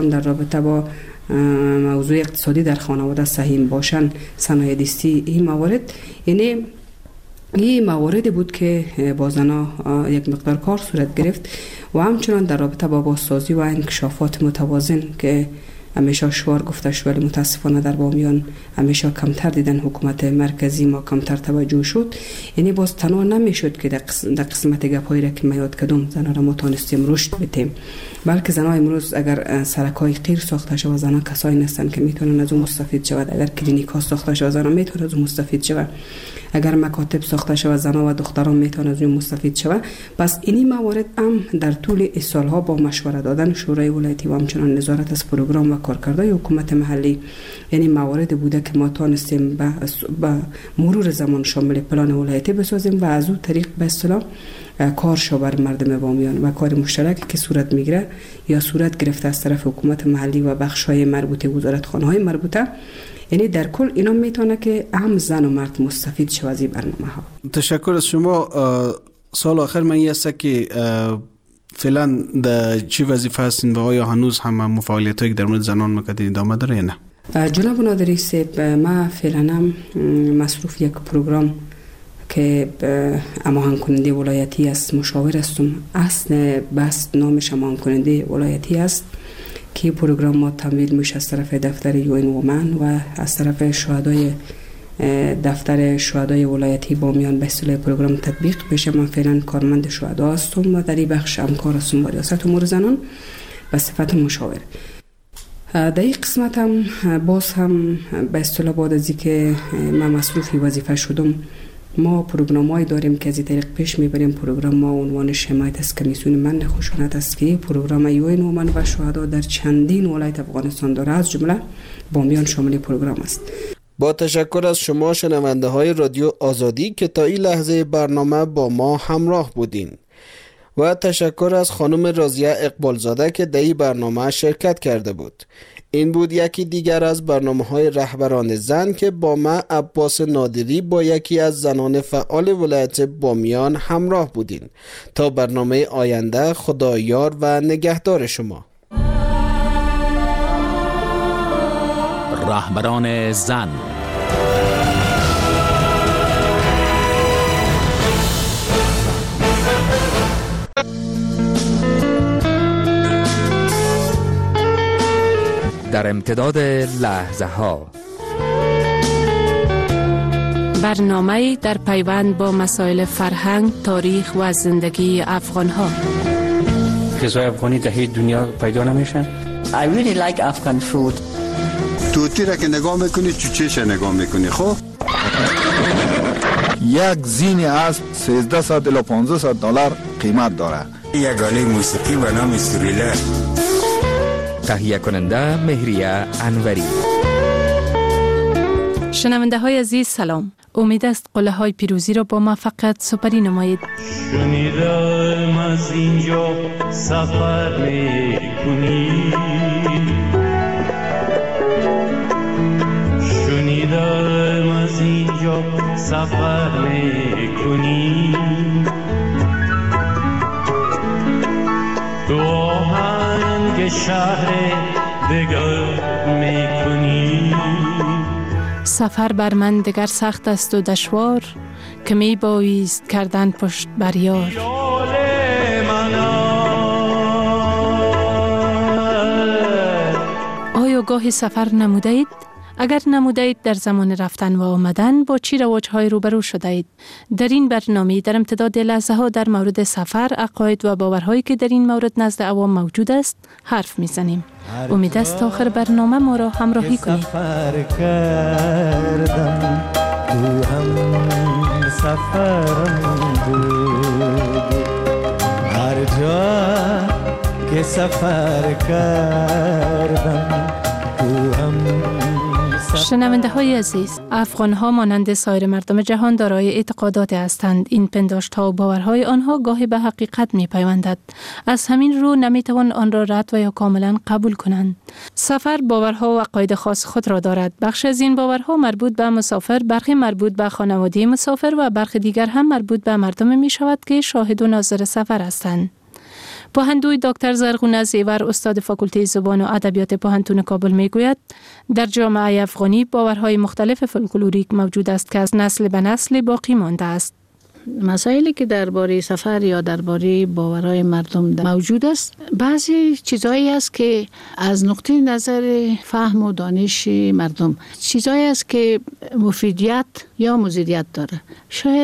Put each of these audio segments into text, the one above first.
در رابطه با موضوع اقتصادی در خانواده سهیم باشن، صنایع دستی، این موارد، یعنی این مواردی بود که با زنها یک مقدار کار صورت گرفت و همچنان در رابطه با بازسازی و انکشافات متوازن که همیشه شعار گفته شد ولی متاسفانه در بامیان همیشه کمتر دیدن حکومت مرکزی ما کمتر توجه شد. یعنی باز تنها نمیشد که در قسمت گپایی را که ما یاد کردم زنها را ما تانستیم رشد بدیم، بلکه زنها امروز اگر سرکای غیر ساخته شود زنها کسایی نیستن که میتونن از اون مستفید شود، اگر کلینیک ها ساخته شود زنها میتونن از اون مستفید شود، اگر مکاتب ساخته شود زنها و دختران میتونن از اون مستفید شود. پس اینی موارد هم در طول سالها با مشورت دادن شورای ولایتی و همچنان نظارت از پروگرام و کارکردهای حکومت محلی، یعنی موارد بوده که ما تانستیم به مرور زمان شامل پلان ولایتی بسازیم و از اون طریق به اصطلاح کار شو بر مردم بامیان و کار مشترک که صورت میگیره یا صورت گرفته از طرف حکومت محلی و بخش‌های مربوطه وزارتخانه‌های مربوطه، یعنی در کل اینا میتونه که هم زن و مرد مستفید شود از این برنامه‌ها. تشکر از شما. سال آخر من یه است که فعلا در چی وظیفه هستین و آیا هنوز هم فعالیتایی که در مورد زنان میکردین ادامه داره یا نه؟ جناب نادری صاحب، ما فعلا هم مصروف یک پروگرام که هماهنگ کننده ولایتی است مشاور هستم. اصل بس نامش هماهنگ کننده ولایتی است که پروگرام ما تمویل میشه از طرف دفتر یوئن وومن و از طرف شهدای دفتر شهدای ولایتی بامیان به اصطلاح پروگرام تطبیق بشه. من فعلا کارمند شهدا هستم و در این بخش همکار هستم با ریاست امور زنان به صفت مشاور. در این قسمت هم باز هم به اصطلاح بعد از اینکه من مصروف وظیفه شدم ما پروگرامایی داریم که از این طریق پیش میبریم. پروگرام ما عنوانش حمایت از کمیسیون من خشونت است که پروگرام یوئن وومن و شهدا در چندین ولایت افغانستان داره، از جمله بامیان شامل پروگرام است. با تشکر از شما شنونده های رادیو آزادی که تا این لحظه برنامه با ما همراه بودین و تشکر از خانم راضیه اقبالزاده که در این برنامه شرکت کرده بود. این بود یکی دیگر از برنامه‌های رهبران زن که با من عباس نادری با یکی از زنان فعال ولایت بامیان همراه بودین. تا برنامه آینده خدا یار و نگهدار شما. رهبران زن. در امتداد لحظه ها برنامه در پیوند با مسائل فرهنگ، تاریخ و زندگی افغان ها. غذای افغانی در هیچ دنیا پیدا نمیشن. I really like Afghan food. توتی را که نگاه میکنی چوچهش نگاه میکنی. خب یک زین اسب 1300 الی 1500 دلار قیمت داره. یک آله موسیقی به نام سوریله. تهیه کننده مهریه انوری. شنونده های عزیز سلام. امید است قله های پیروزی را با موفقیت سپری نمایید. شنیدم از اینجا سفر میکنی، شنیدم از اینجا سفر میکنی، تو آهنگ شهر دگر میکنی. سفر بر من دگر سخت است و دشوار که می بایست کردن پشت بر یار. آیا گاهی سفر نموده اید؟ اگر نموده اید در زمان رفتن و آمدن با چی رواج‌های روبرو شده اید؟ در این برنامه در امتداد لحظه ها در مورد سفر، عقاید و باورهایی که در این مورد نزد عوام موجود است حرف میزنیم. امید است تا آخر برنامه ما را همراهی کنید. سفر کردم تو هم سفرم بود، هر جا که سفر کردم تو هم. شنونده های عزیز، افغان ها مانند سایر مردم جهان دارای اعتقادات هستند. این پنداشت ها و باورهای آنها گاهی به حقیقت می پیوندد. از همین رو نمی توان آن را رد و یا کاملا قبول کنند. سفر باورها و عقاید خاص خود را دارد. بخش از این باورها مربوط به مسافر، برخی مربوط به خانواده مسافر و برخی دیگر هم مربوط به مردم می شود که شاهد و ناظر سفر هستند. پاهندوی دکتر زرغونه زیور استاد فاکولته زبان و ادبیات پاهنتون کابل میگوید در جامعه افغانی باورهای مختلف فولکلوریک موجود است که از نسل به نسل باقی مانده است. مسائلی که درباره سفر یا درباره باورهای مردم موجود است، بعضی چیزایی است که از نقطه نظر فهم و دانش مردم چیزایی است که مفیدیت یا مضیریت داره. شاید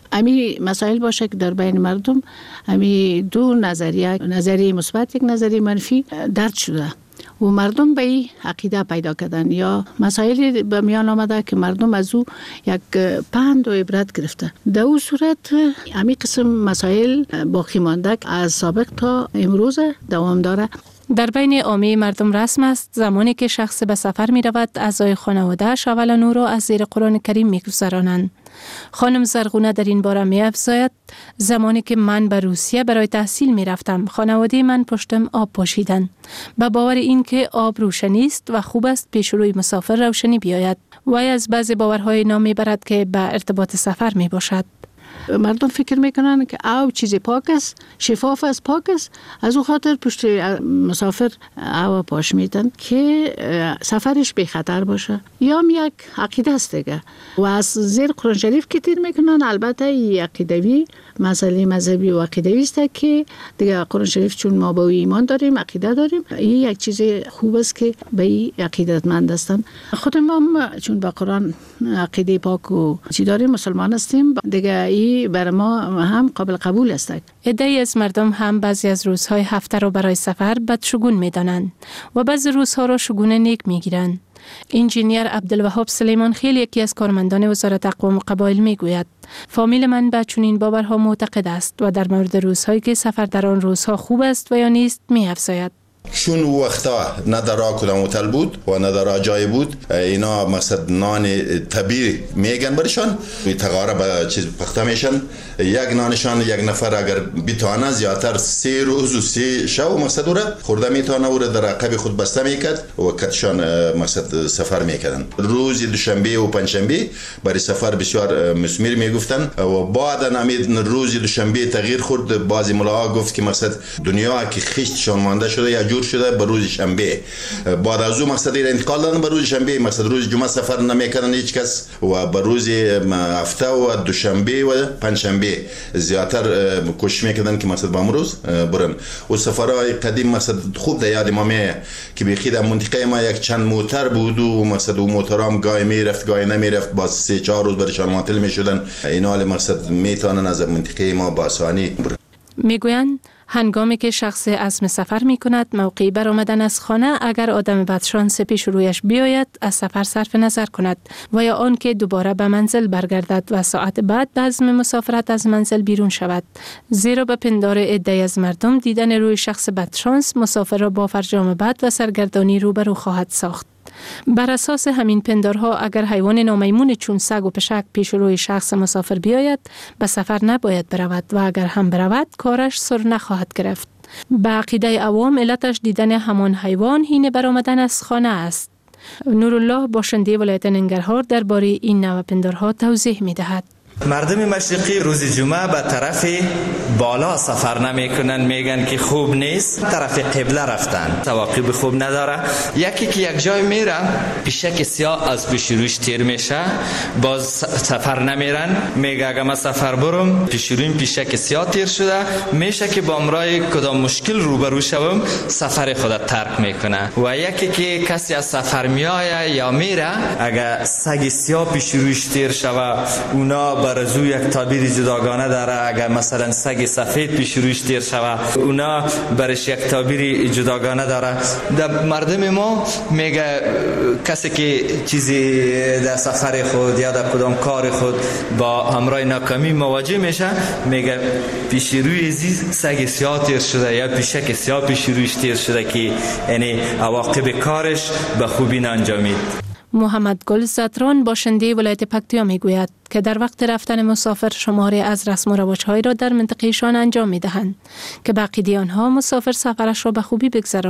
امی مسائل باشه که در بین مردم امی دو نظریه مثبت یک نظریه منفی درد شده و مردم به این عقیده پیدا کردن یا مسائلی به میان آمده که مردم از او یک پند و عبرت گرفته. در اون صورت همین قسم مسائل باقی مانده از سابق تا امروز دوام داره. در بین عامه مردم رسم است زمانی که شخص به سفر می رود اعضای خانواده‌اش اول او را از زیر قرآن کریم می گذرانند. خانم زرغونه در این باره می افزاید زمانی که من به روسیه برای تحصیل می رفتم خانواده من پشتم آب پاشیدند با باور این که آب روشنی است و خوب است پیش روی مسافر روشنی بیاید. وی از بعضی باورهای نام می برد که به ارتباط سفر می باشد. مردم فکر میکنن که آب چیز پاک است، شفاف است، پاک است، از اون خاطر پشت مسافر آب پاش میدن که سفرش بی خطر باشه. یا یک عقیده است دیگه و از زیر قرآن شریف که تیر میکنن. البته این عقیدوی مسئله مذهبی و عقیدوی است که دیگه قرآن شریف چون ما با ایمان داریم، عقیده داریم، این یک چیز خوب است که به این عقیدتمند هستن. خود ما چون با قرآن عقیده پاک و چی داریم، مسلمان هستیم، دیگه این برای ما هم قابل قبول است. عده‌ای از مردم هم بعضی از روزهای هفته را برای سفر بدشگون می‌دانند و بعضی روزها را شگون نیک می‌گیرند. انجینیر عبدالوهاب سلیمان خیل یکی از کارمندان وزارت اقوام و قبایل میگوید فامیل من به چنین باورها معتقد است و در مورد روزهایی که سفر در آن روزها خوب است و یا نیست می‌افزاید. چون وقتا نه در راه کدام هتل بود و نه در جای بود، اینا مقصد نان طبیعی میگن برشان تقاره به چیز پخته میشن. یک نانشان یک نفر اگر بتونه زیاتر 3 روز و 3 شب مقصد اوره خورده میتونه اوره در عقب خود بسته میکرد و کتشان مقصد سفر میکردن. روز دوشنبه و پنجشنبه برای سفر بسیار مثمر میگفتن و بعد امید روز دوشنبه تغییر خورد. بعضی ملاها گفت که مقصد دنیا که خشتشان مانده شده یا جور شده به روز شنبه. بعد از اون مقصد انتقال دادن به روز شنبه. مقصد روز جمعه سفر نمیکردن هیچ کس و به روز هفته و دوشنبه و پنجشنبه زیاتر کوشش میکردن که مقصد به امروز برن. و سفرهای قدیم مقصد خوب در یاد ما میه که بخید منطقه ما یک چند موتر بود و مقصد اون موترام گاهی میرفت گاهی نمیرفت، با 3-4 روز برشان معطل میشدن. اینا حال مقصد میتونن از منطقه ما با آسانی برن. میگویند هنگامی که شخص عزم سفر می کند موقعی برآمدن از خانه اگر آدم بدشانس پیش رویش بیاید از سفر صرف نظر کند و یا آن که دوباره به منزل برگردد و ساعت بعد به عزم مسافرت از منزل بیرون شود، زیرا به پندار عده‌ای از مردم دیدن روی شخص بدشانس مسافر را با فرجام بد و سرگردانی روبرو خواهد ساخت. بر اساس همین پندارها اگر حیوان نامیمون چون سگ و پشک پیش روی شخص مسافر بیاید به سفر نباید برود و اگر هم برود کارش سر نخواهد گرفت. به عقیده عوام علتش دیدن همان حیوان حین برآمدن از خانه است. نورالله باشنده ولایت ننگرهار درباره این نوع پندارها توضیح می دهد. مردم مشرقی روز جمعه به طرف بالا سفر نمی کنن، میگن که خوب نیست، طرف قبله رفتن، تواقب خوب نداره. یکی که یک جای میره پیشک سیاه از پیش روش تیر میشه، باز سفر نمیرن، میگه اگه من سفر برم پیش رویم پیشک سیاه تیر شده، میشه که با امرای کدام مشکل روبرو شوم سفر خود ترک میکنه. و یکی که کسی از سفر میآیه یا میره اگه سگ سیاه پیش روش تیر شوه، اونا برزو یک تعبیر جداگانه داره. اگر مثلا سگ سفید پیش روش تیر شوه اونا برش یک تعبیر جداگانه داره. در مردم ما میگه کسی که چیزی در سفر خود یا در کدام کار خود با همراه ناکامی مواجه میشه، میگه پیش روی سگ سیاه تیر شده یا پیشک سیاه پیش روش تیر شده که یعنی عواقب کارش به خوبی نانجامید. محمد گل زتران باشنده ولایت پکتیا میگوید که در وقت رفتن مسافر شماری از رسم و رواج‌هایی را در منطقه‌شان انجام می‌دهند که به عقیده آنها مسافر سفرش را به خوبی بگذراند.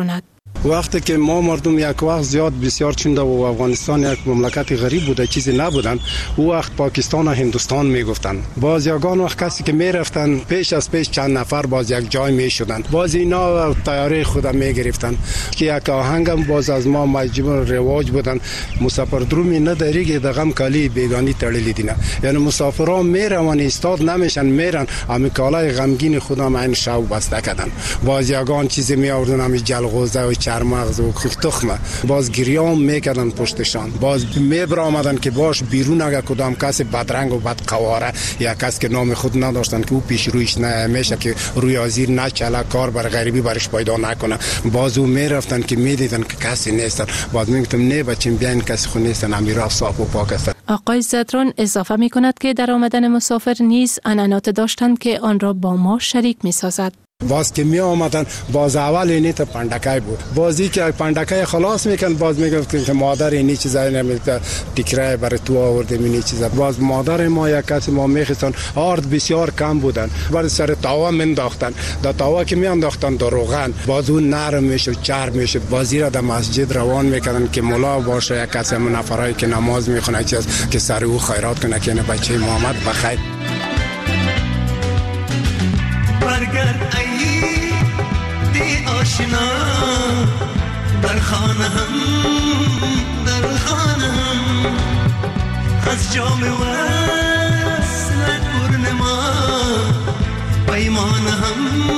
وقتی که ما مردم یک وقت زیاد بسیار چنده و افغانستان یک مملکت غریب بوده، چیزی نبودن، او وقت پاکستان و هندوستان میگفتن. باز یگان وقت کسی که میرفتن پیش از پیش چند نفر باز یک جای میشدن، باز اینا تیاری خود میگرفتن که یک آهنگم باز از ما مجبور رواج بودن. مسافر درومی نداری که دغم کالی بیگانی تړلی دینه، یعنی مسافران میرون استاد نمیشن، میرن امی کالای غمگین خودم این شو بسته کردن. باز یگان چیزی می آوردن امی جلغوزه و چرمغز و تخمه، باز گریام میکردن پشتشان، باز میبرامدن که باش بیرون اگه کدام کسی بدرنگ و بدقواره یا کس که نام خود نداشتن که او پیش رویش نمیشه که روی آزیر نچله، کار بر غریبی برش پیدا نکنه، باز او میرفتن که میدیدن که کسی نیستن، باز میگفتم نه بچیم بیاین کسی خود نیستن، امیرا صاف و پاک است. آقای زدران اضافه می کند که در آمدن مسافر نیز عنعنات داشتند که آن را با ما شریک می سازد. باز که می آمدن باز اول اینی تا پندکای بود، بازی که پندکای خلاص میکن باز میگفتن که مادر اینی چیزایی نمیده تکرای برای تو آورده اینی چیزا. باز مادر ما یک کسی ما میخواستن آرد بسیار کم بودن، برای سر تاوا مینداختن، دا تاوا که میانداختن در روغن باز اون نرم میشد چرب میشد، بازی را در مسجد روان میکردن که مولا باشه یک کسی من نفرایی که نماز میخونه چیز که سر او خیرات کنه که بچه محمد بخیر. برگرد ای دی آشنا در خانه هم از جام وصلت پرنما پیمان هم.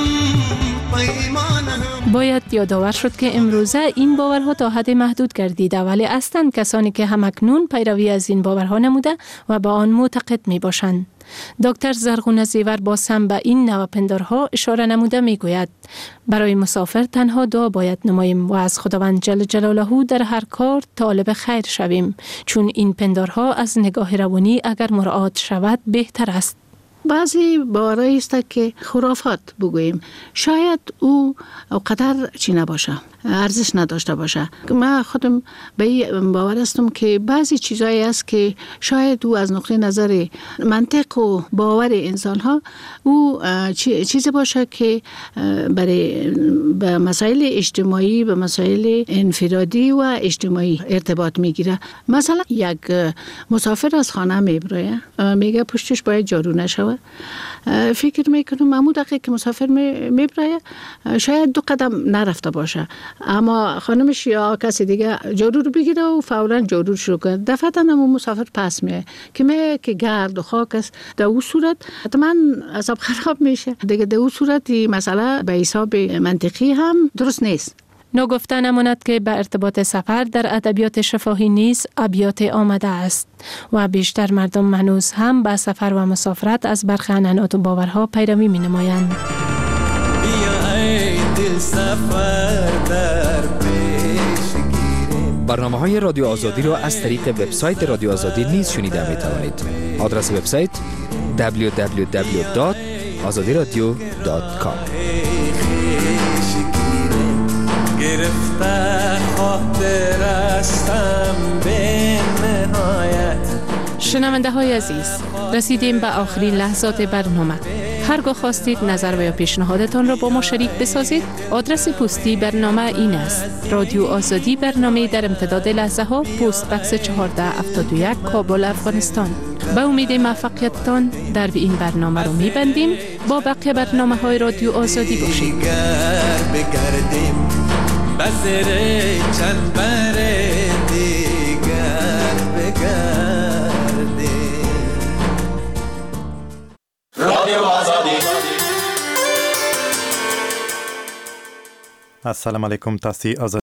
باید یادآور شد که امروزه این باورها تا حد محدود گردیده، ولی اصلاً کسانی که همکنون پیروی از این باورها نموده و به آن معتقد می باشند. دکتر زرغونه زیور باز هم به این نوع پندارها اشاره نموده می گوید برای مسافر تنها دعا باید نماییم و از خداوند جل جلاله در هر کار طالب خیر شویم، چون این پندارها از نگاه روانی اگر مراعات شود بهتر است. بعضی باورایی است که خرافات بگوییم، شاید او قدر چی نباشه، ارزش نداشته باشه. من خودم به این باور هستم که بعضی چیزایی است که شاید او از نقطه نظر منطق و باور انسان ها او چیزی باشه که برای به مسائل اجتماعی، به مسائل انفرادی و اجتماعی ارتباط میگیره. مثلا یک مسافر از خانه میبره، میگه پشتش باید جارو نشود، فکر میکنم همون دقیقه که مسافر میبره شاید 2 قدم نرفته باشه، اما خانمش یا کسی دیگه جارو رو بگیره و فوراً جارو شروع کنه، دفعتاً همون مسافر پس میه که گرد و خاک است. در اون صورت حتما اعصاب خراب میشه دیگه. در اون صورت مسئله به حساب منطقی هم درست نیست. نگفته نماند که به ارتباط سفر در ادبیات شفاهی نیز ابیات آمده است و بیشتر مردم هنوز هم به سفر و مسافرت از برخی عنعنات و باورها پیروی می نمایند. برنامه‌های رادیو آزادی را از طریق وبسایت رادیو آزادی نیز شنیده می توانید. آدرس وبسایت www.azadiradio.com. گرفته خاطر استم به نهایت. شنونده های عزیز، رسیدیم به آخرین لحظات برنامه. هرگاه خواستید نظر و یا پیشنهادتان را با ما شریک بسازید، آدرس پستی برنامه این است: رادیو آزادی، برنامه در امتداد لحظه ها، پست بکس 1471 کابل، افغانستان. به امید موفقیتتان در این برنامه رو میبندیم. با بقیه برنامه های رادیو آزادی باشید. بزره چند بره دیگر بگردی. رادیو آزادی. السلام علیکم، تاسو